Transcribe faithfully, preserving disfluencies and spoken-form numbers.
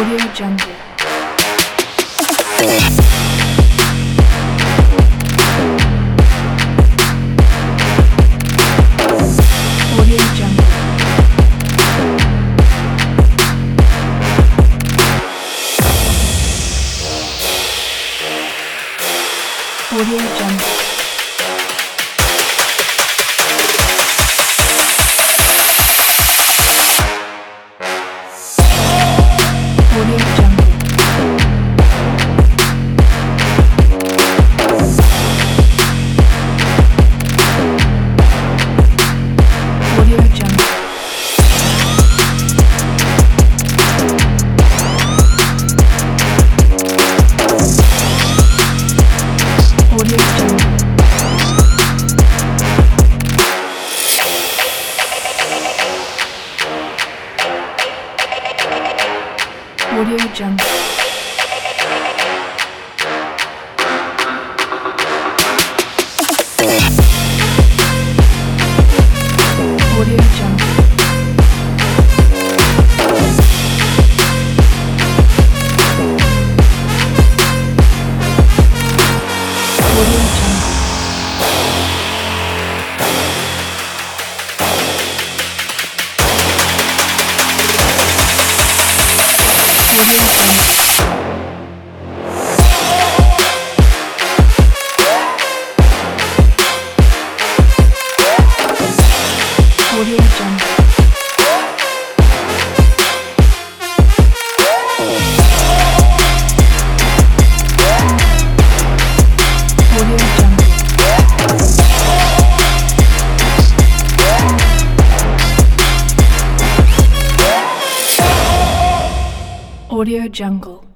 Audio Jungle. Audio Jungle. Audio Jungle. Audio Jungle. Audio Jungle. Audio Jungle. Audio Jungle. Audio Jungle. Audio Jungle. Audio Jungle. Audio Jungle. Audio Jungle. Audio Jungle.